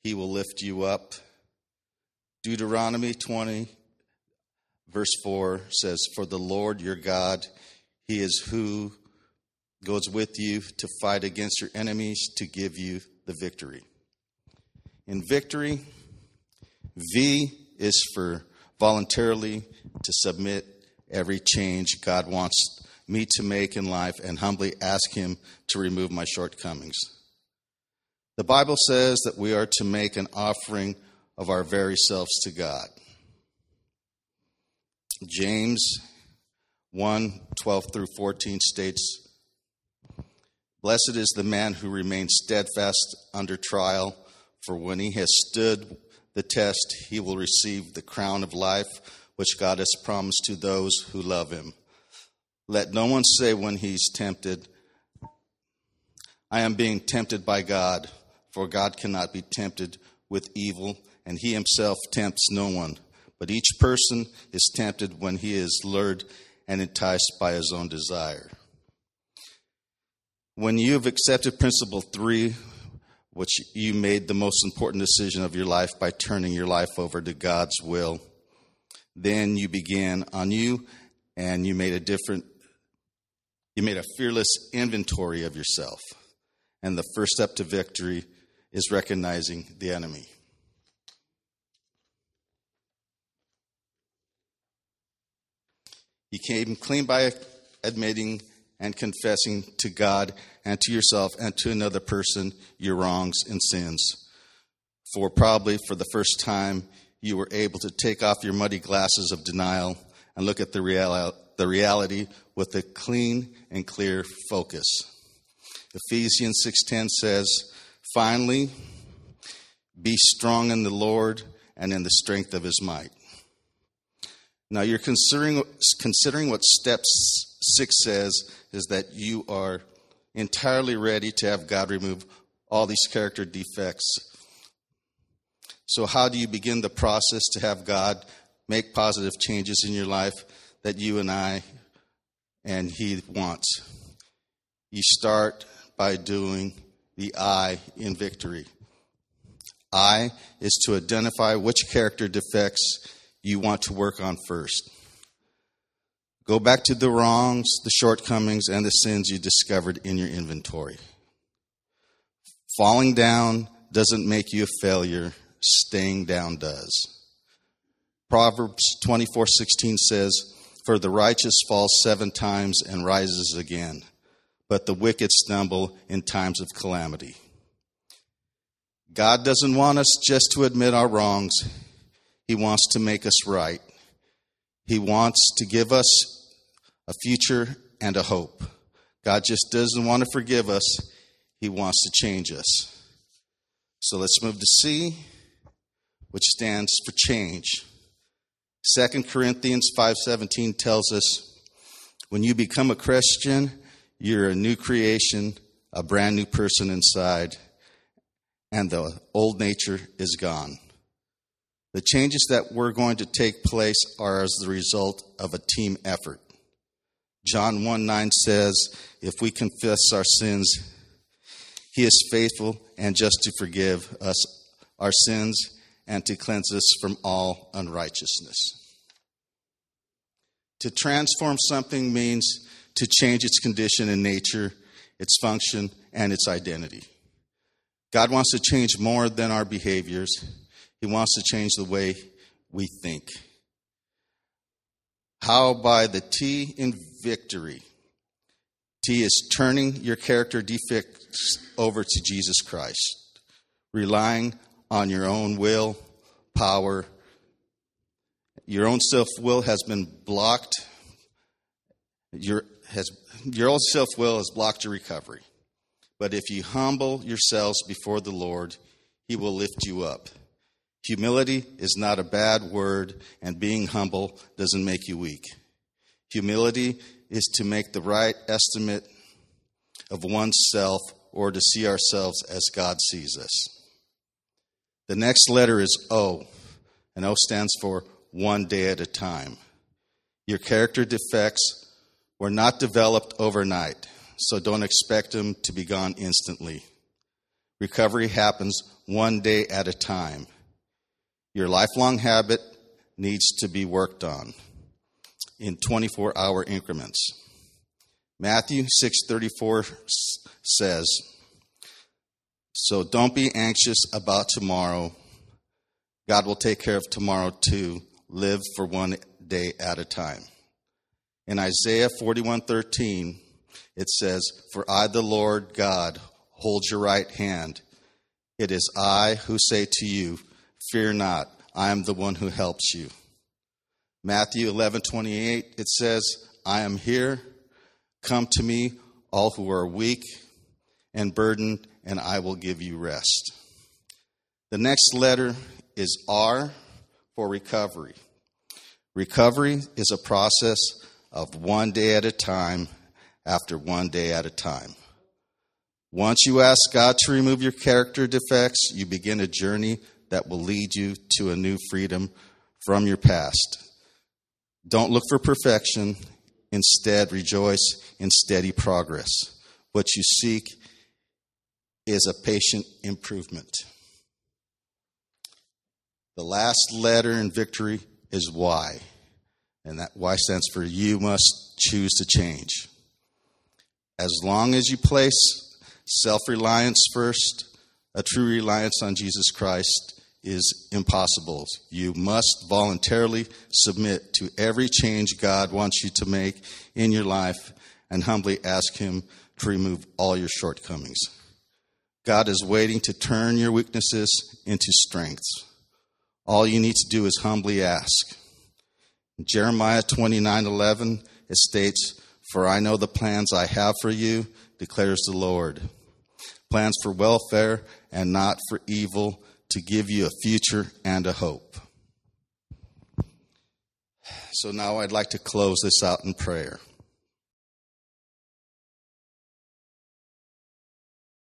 he will lift you up. Deuteronomy 20, verse 4 says, for the Lord your God, he is who goes with you to fight against your enemies to give you the victory. In victory, V is for voluntarily to submit every change God wants me to make in life and humbly ask him to remove my shortcomings. The Bible says that we are to make an offering of our very selves to God. James 1:12-14 states, blessed is the man who remains steadfast under trial, for when he has stood the test, he will receive the crown of life which God has promised to those who love him. Let no one say when he's tempted, I am being tempted by God, for God cannot be tempted with evil, and he himself tempts no one. But each person is tempted when he is lured and enticed by his own desire. When you have accepted principle 3, which you made the most important decision of your life by turning your life over to God's will, then you began anew and you made a fearless inventory of yourself. And the first step to victory is recognizing the enemy. You came clean by admitting and confessing to God and to yourself and to another person your wrongs and sins. Probably for the first time, you were able to take off your muddy glasses of denial and look at the reality with a clean and clear focus. Ephesians 6:10 says, finally, be strong in the Lord and in the strength of his might. Now you're considering what step 6 says is that you are entirely ready to have God remove all these character defects. So how do you begin the process to have God make positive changes in your life that you and he wants? You start by doing the I in victory. I is to identify which character defects you want to work on first. Go back to the wrongs, the shortcomings, and the sins you discovered in your inventory. Falling down doesn't make you a failure. Staying down does. Proverbs 24:16 says, for the righteous falls 7 times and rises again, but the wicked stumble in times of calamity. God doesn't want us just to admit our wrongs. He wants to make us right. He wants to give us a future and a hope. God just doesn't want to forgive us. He wants to change us. So let's move to C, which stands for change. 2 Corinthians 5:17 tells us, when you become a Christian, you're a new creation, a brand new person inside, and the old nature is gone. The changes that were going to take place are as the result of a team effort. John 1:9 says, if we confess our sins, he is faithful and just to forgive us our sins and to cleanse us from all unrighteousness. To transform something means to change its condition and nature, its function, and its identity. God wants to change more than our behaviors. He wants to change the way we think. How? By the T in victory. T is turning your character defects over to Jesus Christ, relying on your own will, power. Your own self-will has been blocked. Your own self-will has blocked your recovery. But if you humble yourselves before the Lord, he will lift you up. Humility is not a bad word, and being humble doesn't make you weak. Humility is to make the right estimate of oneself or to see ourselves as God sees us. The next letter is O, and O stands for one day at a time. Your character defects were not developed overnight, so don't expect them to be gone instantly. Recovery happens one day at a time. Your lifelong habit needs to be worked on in 24-hour increments. Matthew 6:34 says, "So don't be anxious about tomorrow. God will take care of tomorrow too. Live for one day at a time." In Isaiah 41:13, it says, "For I, the Lord God, hold your right hand. It is I who say to you, fear not, I am the one who helps you." Matthew 11:28, it says, "I am here. Come to me, all who are weak and burdened, and I will give you rest." The next letter is R for recovery. Recovery is a process of one day at a time after one day at a time. Once you ask God to remove your character defects, you begin a journey that will lead you to a new freedom from your past. Don't look for perfection. Instead, rejoice in steady progress. What you seek is a patient improvement. The last letter in victory is Y. And that Y stands for you must choose to change. As long as you place self-reliance first, a true reliance on Jesus Christ is impossible. You must voluntarily submit to every change God wants you to make in your life and humbly ask Him to remove all your shortcomings. God is waiting to turn your weaknesses into strengths. All you need to do is humbly ask. In Jeremiah 29:11, it states, "For I know the plans I have for you, declares the Lord. Plans for welfare and not for evil, to give you a future and a hope." So now I'd like to close this out in prayer.